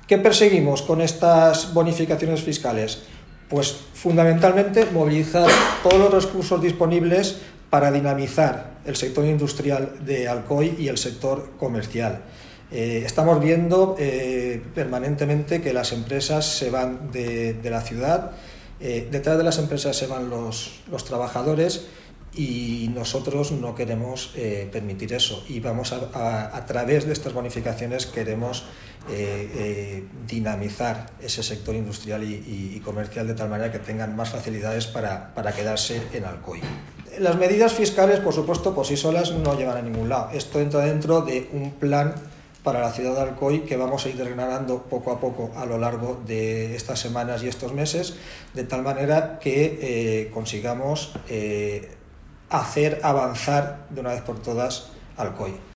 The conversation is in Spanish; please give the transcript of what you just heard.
¿Qué perseguimos con estas bonificaciones fiscales? Pues fundamentalmente movilizar todos los recursos disponibles para dinamizar el sector industrial de Alcoy y el sector comercial. Estamos viendo permanentemente que las empresas se van de la ciudad, detrás de las empresas se van los trabajadores, y nosotros no queremos permitir eso, y vamos a través de estas bonificaciones queremos dinamizar ese sector industrial y comercial de tal manera que tengan más facilidades para quedarse en Alcoy. Las medidas fiscales, por supuesto, por sí solas no llevan a ningún lado. Esto entra dentro de un plan para la ciudad de Alcoy que vamos a ir desgranando poco a poco a lo largo de estas semanas y estos meses, de tal manera que consigamos hacer avanzar de una vez por todas Alcoy.